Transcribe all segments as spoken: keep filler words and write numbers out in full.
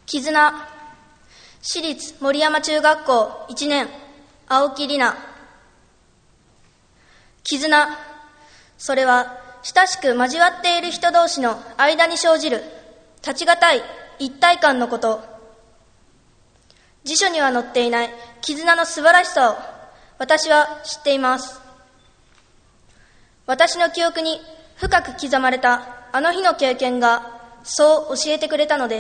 絆。私立森山中学校いちねん、青木里奈。絆。それは親しく交わっている人同士の間に生じる立ちがたい一体感のこと。辞書には載っていない絆の素晴らしさを私は知っています。私の記憶に深く刻まれたあの日の経験がそう教えてくれたのです。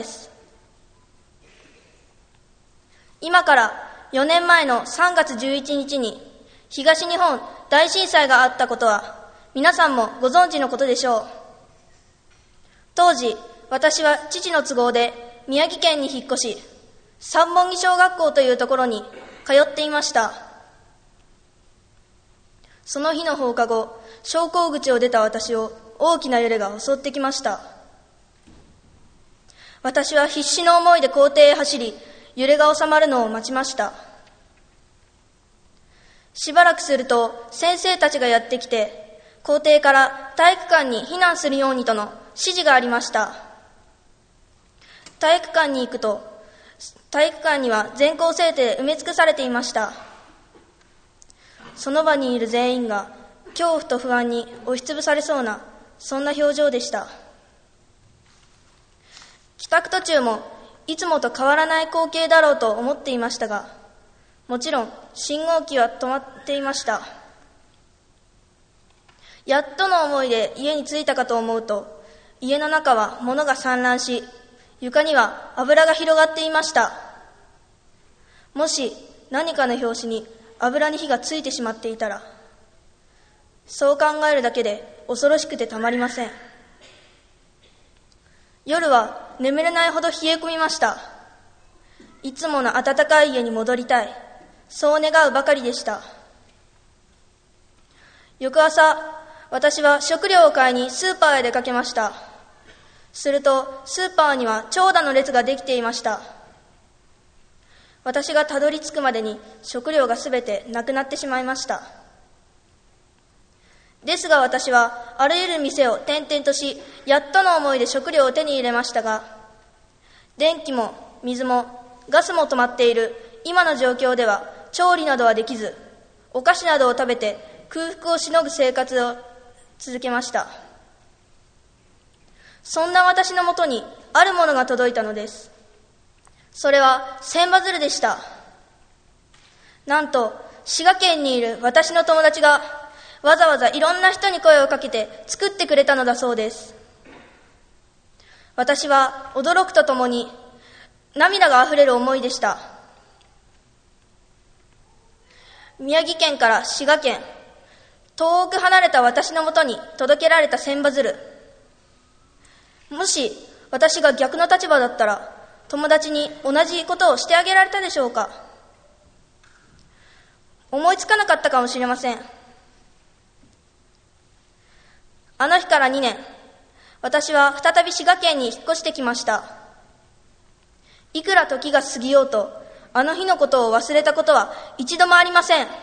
今からよねんまえのさんがつじゅういちにちに東日本大震災があったことは皆さんもご存知のことでしょう。当時、私は父の都合で宮城県に引っ越し、三本木小学校というところに通っていました。その日の放課後、昇降口を出た私を大きな揺れが襲ってきました。私は必死の思いで校庭へ走り、揺れが収まるのを待ちました。しばらくすると先生たちがやってきて、校庭から体育館に避難するようにとの指示がありました。体育館に行くと、体育館には全校生徒で埋め尽くされていました。その場にいる全員が恐怖と不安に押しつぶされそうな、そんな表情でした。帰宅途中もいつもと変わらない光景だろうと思っていましたが、もちろん信号機は止まっていました。やっとの思いで家に着いたかと思うと、家の中は物が散乱し、床には油が広がっていました。もし何かの拍子に油に火がついてしまっていたら、そう考えるだけで恐ろしくてたまりません。夜は眠れないほど冷え込みました。いつもの暖かい家に戻りたい、そう願うばかりでした。翌朝、私は食料を買いにスーパーへ出かけました。するとスーパーには長蛇の列ができていました。私がたどり着くまでに食料がすべてなくなってしまいました。ですが私はあらゆる店を転々とし、やっとの思いで食料を手に入れましたが、電気も水もガスも止まっている今の状況では調理などはできず、お菓子などを食べて空腹をしのぐ生活を続けました。そんな私のもとにあるものが届いたのです。それは千羽鶴でした。なんと滋賀県にいる私の友達がわざわざいろんな人に声をかけて作ってくれたのだそうです。私は驚くとともに涙があふれる思いでした。宮城県から滋賀県、遠く離れた私のもとに届けられた千羽鶴。もし私が逆の立場だったら、友達に同じことをしてあげられたでしょうか。思いつかなかったかもしれません。あの日からにねん、私は再び滋賀県に引っ越してきました。いくら時が過ぎようと、あの日のことを忘れたことは一度もありません。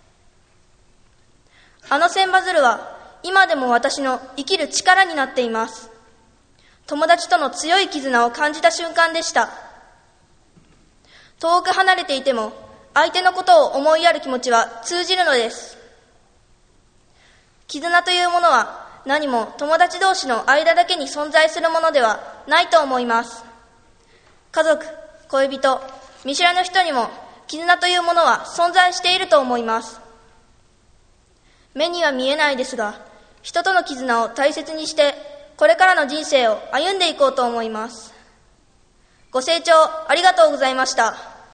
あの千羽鶴は今でも私の生きる力になっています。友達との強い絆を感じた瞬間でした。遠く離れていても相手のことを思いやる気持ちは通じるのです。絆というものは何も友達同士の間だけに存在するものではないと思います。家族、恋人、見知らぬ人にも絆というものは存在していると思います。目には見えないですが、人との絆を大切にしてこれからの人生を歩んでいこうと思います。ご清聴ありがとうございました。